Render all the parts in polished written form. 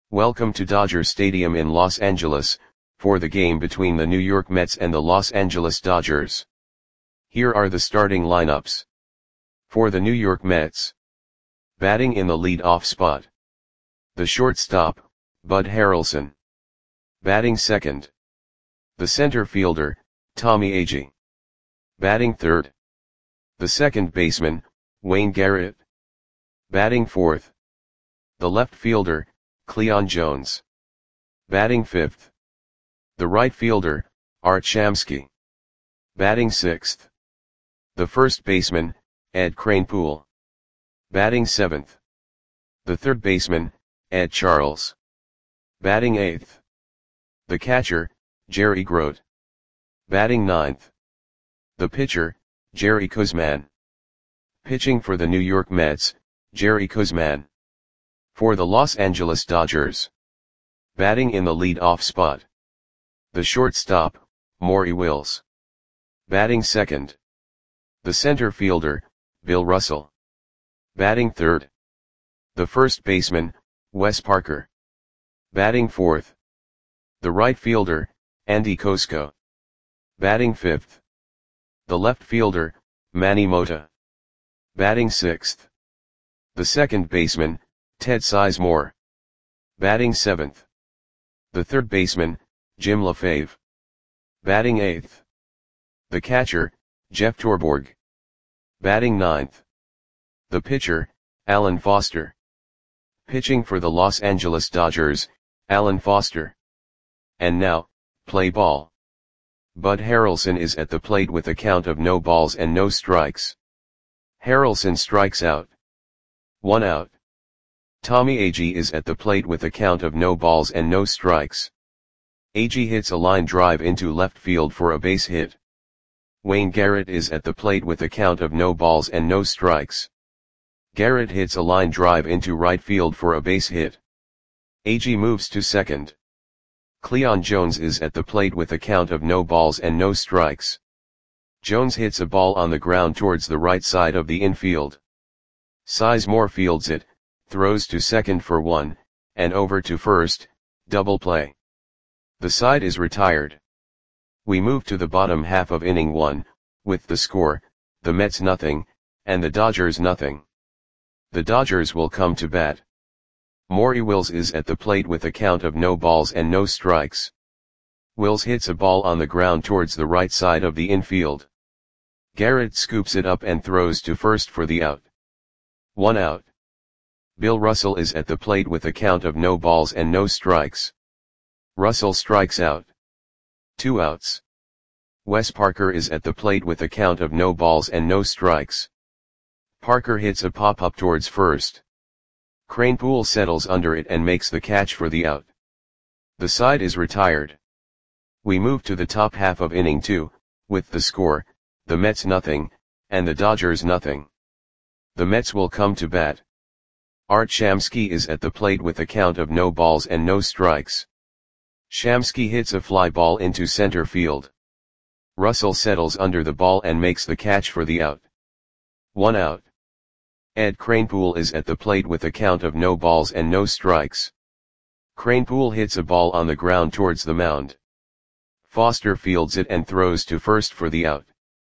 Welcome to Dodger Stadium in Los Angeles, for the game between the New York Mets and the Los Angeles Dodgers. Here are the starting lineups. For the New York Mets. Batting in the lead-off spot. The shortstop, Bud Harrelson. Batting second. The center fielder, Tommy Agee. Batting third. The second baseman, Wayne Garrett. Batting fourth. The left fielder, Cleon Jones. Batting fifth. The right fielder, Art Shamsky. Batting sixth. The first baseman, Ed Kranepool. Batting seventh. The third baseman, Ed Charles. Batting eighth. The catcher, Jerry Grote. Batting ninth. The pitcher, Jerry Koosman. Pitching for the New York Mets, Jerry Koosman. For the Los Angeles Dodgers. Batting in the lead-off spot. The shortstop, Maury Wills. Batting second. The center fielder, Bill Russell. Batting third. The first baseman, Wes Parker. Batting fourth. The right fielder, Andy Kosko. Batting fifth. The left fielder, Manny Mota. Batting sixth. The second baseman, Ted Sizemore. Batting seventh. The third baseman, Jim LaFave. Batting eighth. The catcher, Jeff Torborg. Batting ninth. The pitcher, Alan Foster. Pitching for the Los Angeles Dodgers, Alan Foster. And now, play ball. Bud Harrelson is at the plate with a count of no balls and no strikes. Harrelson strikes out. 1 out. Tommy Agee is at the plate with a count of no balls and no strikes. Agee hits a line drive into left field for a base hit. Wayne Garrett is at the plate with a count of no balls and no strikes. Garrett hits a line drive into right field for a base hit. Agee moves to second. Cleon Jones is at the plate with a count of no balls and no strikes. Jones hits a ball on the ground towards the right side of the infield. Sizemore fields it, throws to second for 1, and over to first, double play. The side is retired. We move to the bottom half of inning 1, with the score, the Mets nothing, and the Dodgers nothing. The Dodgers will come to bat. Maury Wills is at the plate with a count of no balls and no strikes. Wills hits a ball on the ground towards the right side of the infield. Garrett scoops it up and throws to first for the out. 1 out. Bill Russell is at the plate with a count of no balls and no strikes. Russell strikes out. 2 outs. Wes Parker is at the plate with a count of no balls and no strikes. Parker hits a pop-up towards first. Kranepool settles under it and makes the catch for the out. The side is retired. We move to the top half of inning 2, with the score, the Mets nothing, and the Dodgers nothing. The Mets will come to bat. Art Shamsky is at the plate with a count of no balls and no strikes. Shamsky hits a fly ball into center field. Russell settles under the ball and makes the catch for the out. 1 out. Ed Kranepool is at the plate with a count of no balls and no strikes. Kranepool hits a ball on the ground towards the mound. Foster fields it and throws to first for the out.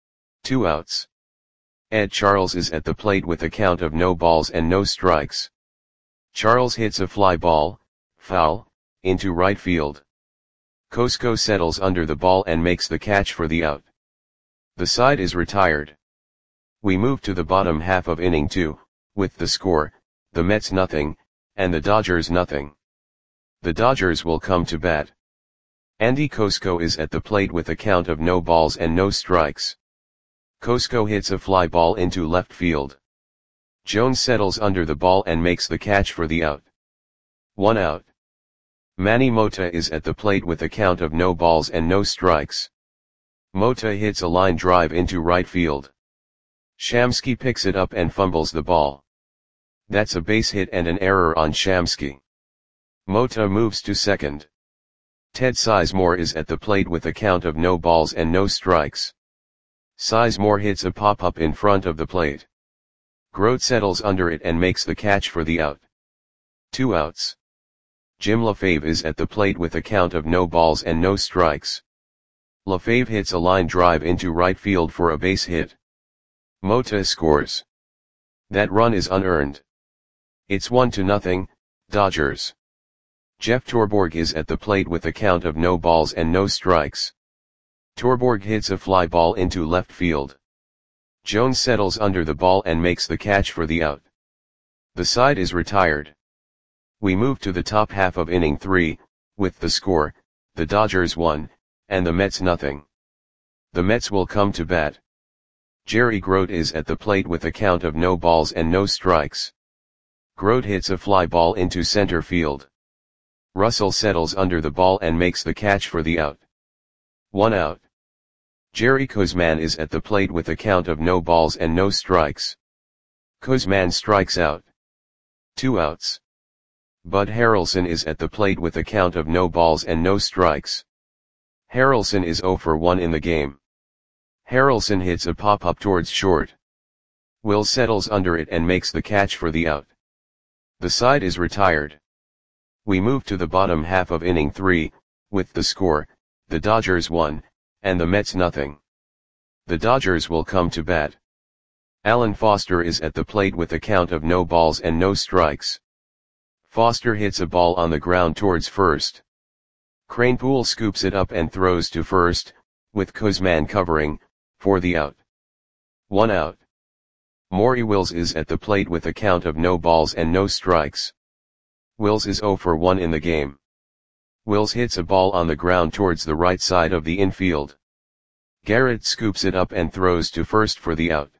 2 outs. Ed Charles is at the plate with a count of no balls and no strikes. Charles hits a fly ball, foul, into right field. Kosko settles under the ball and makes the catch for the out. The side is retired. We move to the bottom half of inning 2, with the score, the Mets nothing, and the Dodgers nothing. The Dodgers will come to bat. Andy Kosko is at the plate with a count of no balls and no strikes. Kosko hits a fly ball into left field. Jones settles under the ball and makes the catch for the out. 1 out. Manny Mota is at the plate with a count of no balls and no strikes. Mota hits a line drive into right field. Shamsky picks it up and fumbles the ball. That's a base hit and an error on Shamsky. Mota moves to second. Ted Sizemore is at the plate with a count of no balls and no strikes. Sizemore hits a pop-up in front of the plate. Grote settles under it and makes the catch for the out. 2 outs. Jim LaFave is at the plate with a count of no balls and no strikes. LaFave hits a line drive into right field for a base hit. Mota scores. That run is unearned. It's 1-0, Dodgers. Jeff Torborg is at the plate with a count of no balls and no strikes. Torborg hits a fly ball into left field. Jones settles under the ball and makes the catch for the out. The side is retired. We move to the top half of inning 3, with the score, the Dodgers 1, and the Mets nothing. The Mets will come to bat. Jerry Grote is at the plate with a count of no balls and no strikes. Grote hits a fly ball into center field. Russell settles under the ball and makes the catch for the out. 1 out. Jerry Koosman is at the plate with a count of no balls and no strikes. Koosman strikes out. 2 outs. Bud Harrelson is at the plate with a count of no balls and no strikes. Harrelson is 0 for 1 in the game. Harrelson hits a pop-up towards short. Will settles under it and makes the catch for the out. The side is retired. We move to the bottom half of inning 3, with the score, the Dodgers 1, and the Mets nothing. The Dodgers will come to bat. Alan Foster is at the plate with a count of no balls and no strikes. Foster hits a ball on the ground towards first. Kranepool scoops it up and throws to first, with Koosman covering, for the out. 1 out. Maury Wills is at the plate with a count of no balls and no strikes. Wills is 0 for 1 in the game. Wills hits a ball on the ground towards the right side of the infield. Garrett scoops it up and throws to first for the out.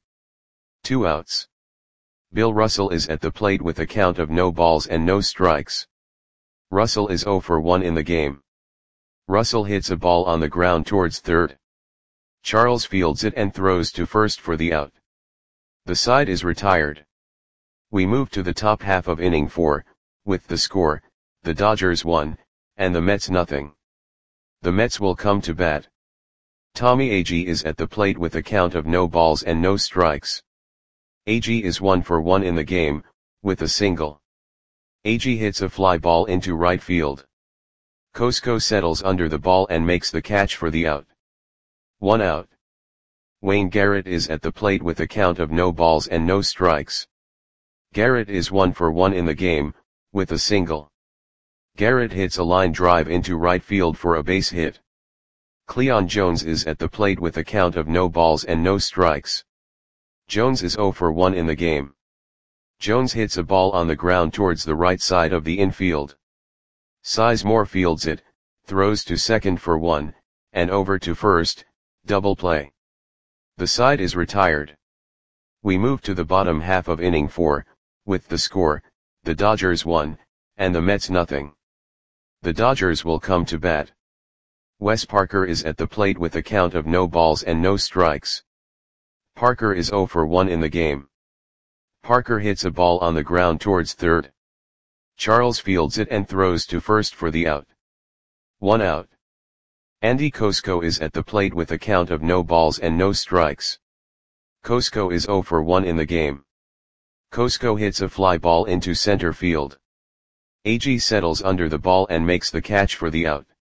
2 outs. Bill Russell is at the plate with a count of no balls and no strikes. Russell is 0 for 1 in the game. Russell hits a ball on the ground towards third. Charles fields it and throws to first for the out. The side is retired. We move to the top half of inning 4, with the score, the Dodgers 1, and the Mets nothing. The Mets will come to bat. Tommy Agee is at the plate with a count of no balls and no strikes. Agee is 1 for 1 in the game, with a single. Agee hits a fly ball into right field. Cosco settles under the ball and makes the catch for the out. 1 out. Wayne Garrett is at the plate with a count of no balls and no strikes. Garrett is 1 for 1 in the game, with a single. Garrett hits a line drive into right field for a base hit. Cleon Jones is at the plate with a count of no balls and no strikes. Jones is 0 for 1 in the game. Jones hits a ball on the ground towards the right side of the infield. Sizemore fields it, throws to second for 1, and over to first, double play. The side is retired. We move to the bottom half of inning 4, with the score, the Dodgers 1, and the Mets nothing. The Dodgers will come to bat. Wes Parker is at the plate with a count of no balls and no strikes. Parker is 0 for 1 in the game. Parker hits a ball on the ground towards third. Charles fields it and throws to first for the out. 1 out. Andy Cosco is at the plate with a count of no balls and no strikes. Cosco is 0 for 1 in the game. Cosco hits a fly ball into center field. Agee settles under the ball and makes the catch for the out.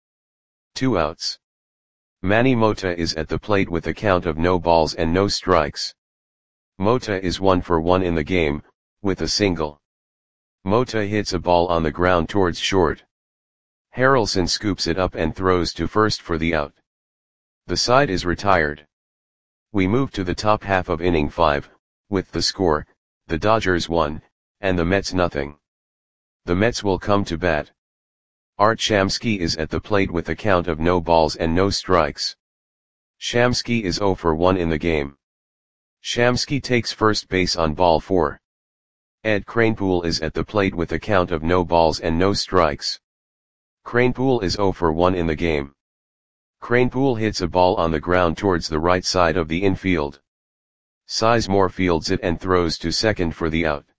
2 outs. Manny Mota is at the plate with a count of no balls and no strikes. Mota is 1 for 1 in the game, with a single. Mota hits a ball on the ground towards short. Harrelson scoops it up and throws to first for the out. The side is retired. We move to the top half of inning 5, with the score, the Dodgers 1, and the Mets nothing. The Mets will come to bat. Art Shamsky is at the plate with a count of no balls and no strikes. Shamsky is 0 for 1 in the game. Shamsky takes first base on ball 4. Ed Kranepool is at the plate with a count of no balls and no strikes. Kranepool is 0 for 1 in the game. Kranepool hits a ball on the ground towards the right side of the infield. Sizemore fields it and throws to second for the out.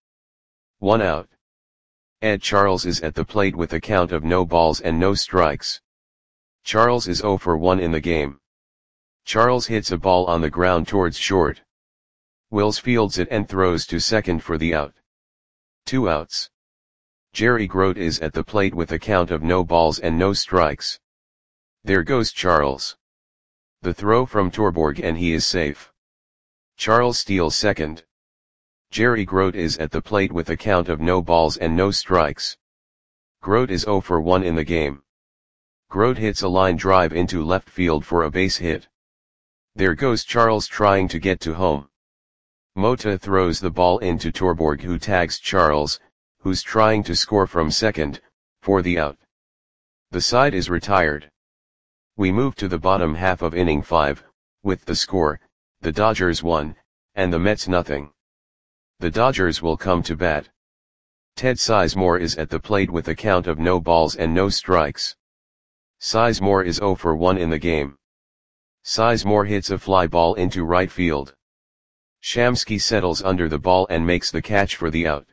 1 out. Ed Charles is at the plate with a count of no balls and no strikes. Charles is 0 for 1 in the game. Charles hits a ball on the ground towards short. Wills fields it and throws to second for the out. 2 outs. Jerry Grote is at the plate with a count of no balls and no strikes. There goes Charles. The throw from Torborg and he is safe. Charles steals second. Jerry Grote is at the plate with a count of no balls and no strikes. Grote is 0 for 1 in the game. Grote hits a line drive into left field for a base hit. There goes Charles trying to get to home. Mota throws the ball into Torborg, who tags Charles, who's trying to score from second, for the out. The side is retired. We move to the bottom half of inning 5, with the score, the Dodgers 1, and the Mets nothing. The Dodgers will come to bat. Ted Sizemore is at the plate with a count of no balls and no strikes. Sizemore is 0 for 1 in the game. Sizemore hits a fly ball into right field. Shamsky settles under the ball and makes the catch for the out.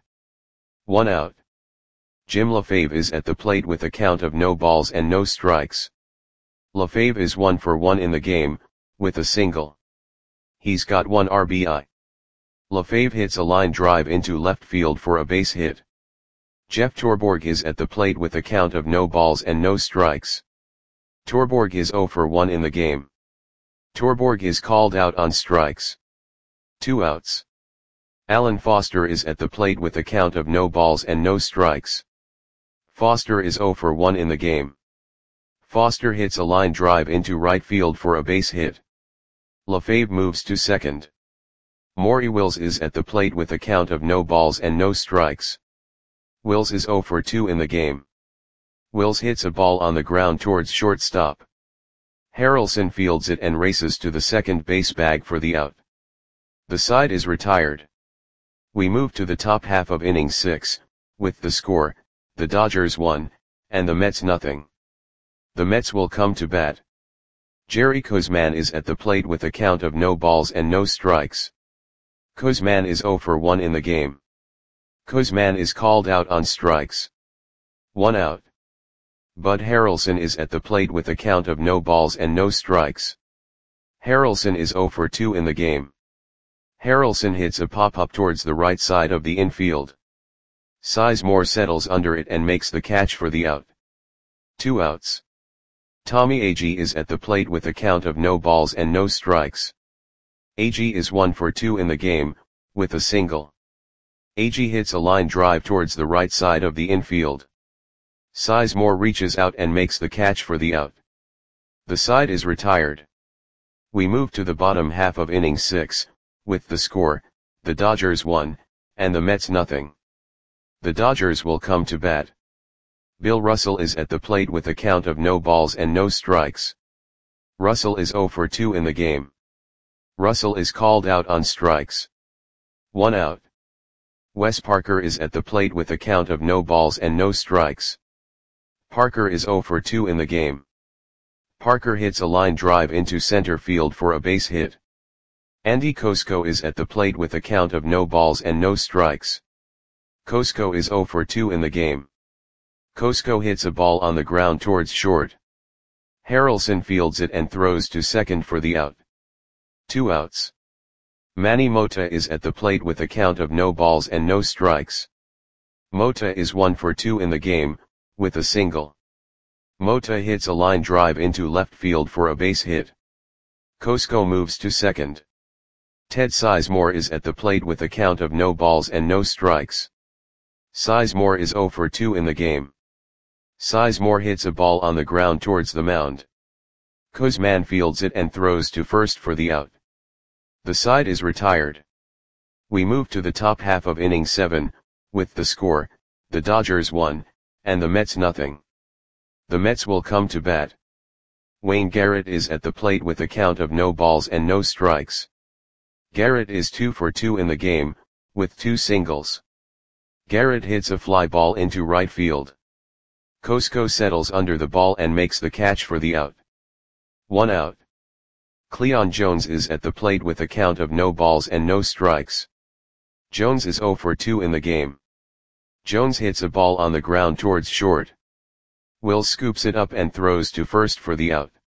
1 out. Jim LaFave is at the plate with a count of no balls and no strikes. LaFave is 1 for 1 in the game, with a single. He's got 1 RBI. LaFave hits a line drive into left field for a base hit. Jeff Torborg is at the plate with a count of no balls and no strikes. Torborg is 0 for 1 in the game. Torborg is called out on strikes. 2 outs. Alan Foster is at the plate with a count of no balls and no strikes. Foster is 0 for 1 in the game. Foster hits a line drive into right field for a base hit. LaFave moves to second. Maury Wills is at the plate with a count of no balls and no strikes. Wills is 0 for 2 in the game. Wills hits a ball on the ground towards shortstop. Harrelson fields it and races to the second base bag for the out. The side is retired. We move to the top half of inning 6, with the score, the Dodgers 1, and the Mets nothing. The Mets will come to bat. Jerry Koosman is at the plate with a count of no balls and no strikes. Koosman is 0 for 1 in the game. Koosman is called out on strikes. 1 out. Bud Harrelson is at the plate with a count of no balls and no strikes. Harrelson is 0 for 2 in the game. Harrelson hits a pop-up towards the right side of the infield. Sizemore settles under it and makes the catch for the out. 2 outs. Tommy Agee is at the plate with a count of no balls and no strikes. Agee is 1 for 2 in the game, with a single. Agee hits a line drive towards the right side of the infield. Sizemore reaches out and makes the catch for the out. The side is retired. We move to the bottom half of inning 6, with the score, the Dodgers 1, and the Mets nothing. The Dodgers will come to bat. Bill Russell is at the plate with a count of no balls and no strikes. Russell is 0 for 2 in the game. Russell is called out on strikes. 1 out. Wes Parker is at the plate with a count of no balls and no strikes. Parker is 0 for 2 in the game. Parker hits a line drive into center field for a base hit. Andy Kosko is at the plate with a count of no balls and no strikes. Kosko is 0 for 2 in the game. Kosko hits a ball on the ground towards short. Harrelson fields it and throws to second for the out. 2 outs. Manny Mota is at the plate with a count of no balls and no strikes. Mota is 1 for 2 in the game, with a single. Mota hits a line drive into left field for a base hit. Kosko moves to second. Ted Sizemore is at the plate with a count of no balls and no strikes. Sizemore is 0 for 2 in the game. Sizemore hits a ball on the ground towards the mound. Koosman fields it and throws to first for the out. The side is retired. We move to the top half of inning 7, with the score, the Dodgers 1, and the Mets nothing. The Mets will come to bat. Wayne Garrett is at the plate with a count of no balls and no strikes. Garrett is 2 for 2 in the game, with 2 singles. Garrett hits a fly ball into right field. Kosko settles under the ball and makes the catch for the out. 1 out. Cleon Jones is at the plate with a count of no balls and no strikes. Jones is 0 for 2 in the game. Jones hits a ball on the ground towards short. Will scoops it up and throws to first for the out.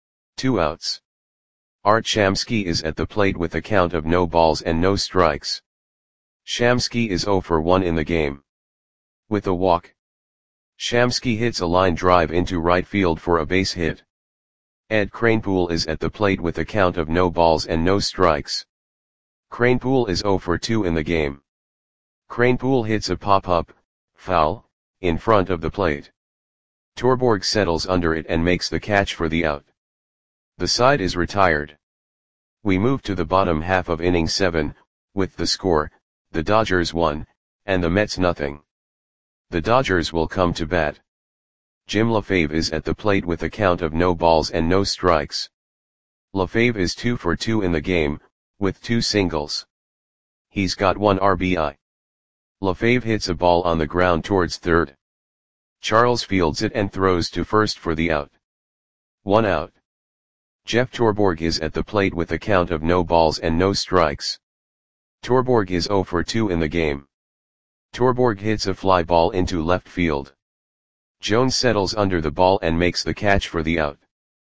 2 outs. Art Shamsky is at the plate with a count of no balls and no strikes. Shamsky is 0 for 1 in the game. With a walk, Shamsky hits a line drive into right field for a base hit. Ed Kranepool is at the plate with a count of no balls and no strikes. Kranepool is 0 for 2 in the game. Kranepool hits a pop-up, foul, in front of the plate. Torborg settles under it and makes the catch for the out. The side is retired. We move to the bottom half of inning 7, with the score, the Dodgers 1, and the Mets nothing. The Dodgers will come to bat. Jim LaFave is at the plate with a count of no balls and no strikes. LaFave is 2 for 2 in the game, with 2 singles. He's got 1 RBI. LaFave hits a ball on the ground towards third. Charles fields it and throws to first for the out. 1 out. Jeff Torborg is at the plate with a count of no balls and no strikes. Torborg is 0 for 2 in the game. Torborg hits a fly ball into left field. Jones settles under the ball and makes the catch for the out.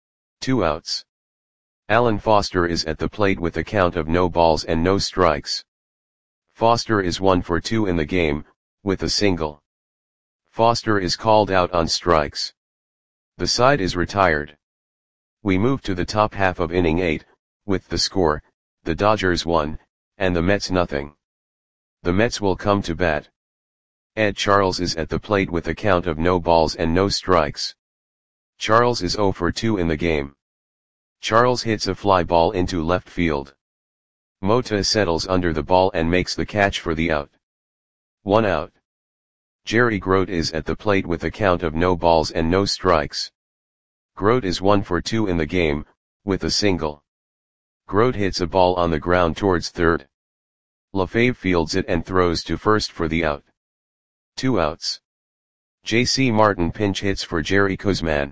2 outs. Alan Foster is at the plate with a count of no balls and no strikes. Foster is 1 for 2 in the game, with a single. Foster is called out on strikes. The side is retired. We move to the top half of inning 8, with the score, the Dodgers 1, and the Mets nothing. The Mets will come to bat. Ed Charles is at the plate with a count of no balls and no strikes. Charles is 0 for 2 in the game. Charles hits a fly ball into left field. Mota settles under the ball and makes the catch for the out. 1 out. Jerry Grote is at the plate with a count of no balls and no strikes. Grote is 1 for 2 in the game, with a single. Grote hits a ball on the ground towards third. LaFave fields it and throws to first for the out. 2 outs. J.C. Martin pinch hits for Jerry Koosman.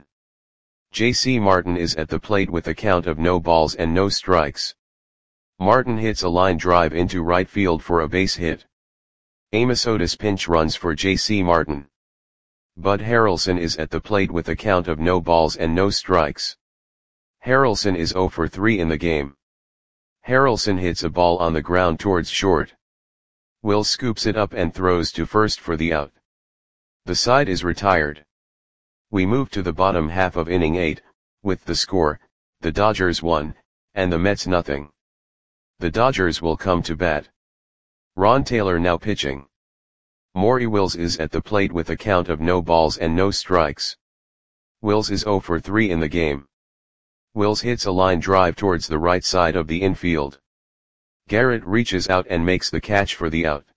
J.C. Martin is at the plate with a count of no balls and no strikes. Martin hits a line drive into right field for a base hit. Amos Otis pinch runs for J.C. Martin. Bud Harrelson is at the plate with a count of no balls and no strikes. Harrelson is 0 for 3 in the game. Harrelson hits a ball on the ground towards short. Will scoops it up and throws to first for the out. The side is retired. We move to the bottom half of inning 8, with the score, the Dodgers 1, and the Mets nothing. The Dodgers will come to bat. Ron Taylor now pitching. Maury Wills is at the plate with a count of no balls and no strikes. Wills is 0 for 3 in the game. Wills hits a line drive towards the right side of the infield. Garrett reaches out and makes the catch for the out.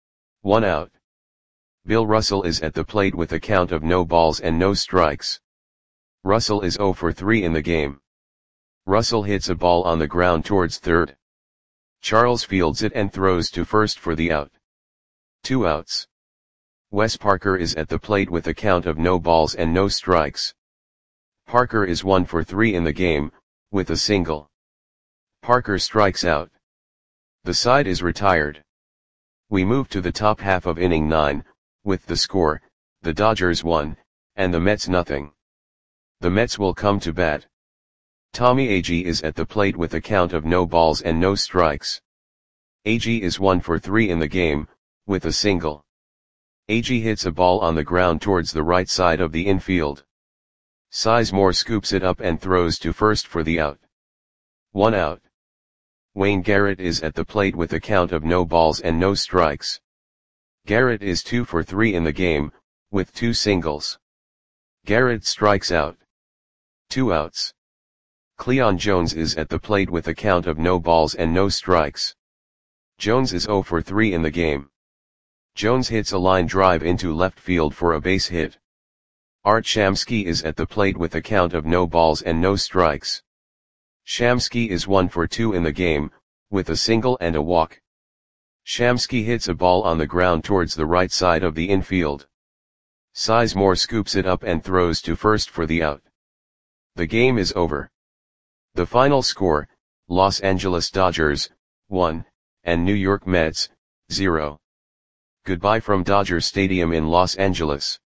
1 out. Bill Russell is at the plate with a count of no balls and no strikes. Russell is 0 for 3 in the game. Russell hits a ball on the ground towards third. Charles fields it and throws to first for the out. 2 outs. Wes Parker is at the plate with a count of no balls and no strikes. Parker is 1 for 3 in the game, with a single. Parker strikes out. The side is retired. We move to the top half of inning 9, with the score, the Dodgers 1, and the Mets nothing. The Mets will come to bat. Tommy Agee is at the plate with a count of no balls and no strikes. Agee is 1 for 3 in the game, with a single. Agee hits a ball on the ground towards the right side of the infield. Sizemore scoops it up and throws to first for the out. 1 out. Wayne Garrett is at the plate with a count of no balls and no strikes. Garrett is 2 for 3 in the game, with 2 singles. Garrett strikes out. 2 outs. Cleon Jones is at the plate with a count of no balls and no strikes. Jones is 0 for 3 in the game. Jones hits a line drive into left field for a base hit. Art Shamsky is at the plate with a count of no balls and no strikes. Shamsky is 1 for 2 in the game, with a single and a walk. Shamsky hits a ball on the ground towards the right side of the infield. Sizemore scoops it up and throws to first for the out. The game is over. The final score, Los Angeles Dodgers, 1, and New York Mets, 0. Goodbye from Dodger Stadium in Los Angeles.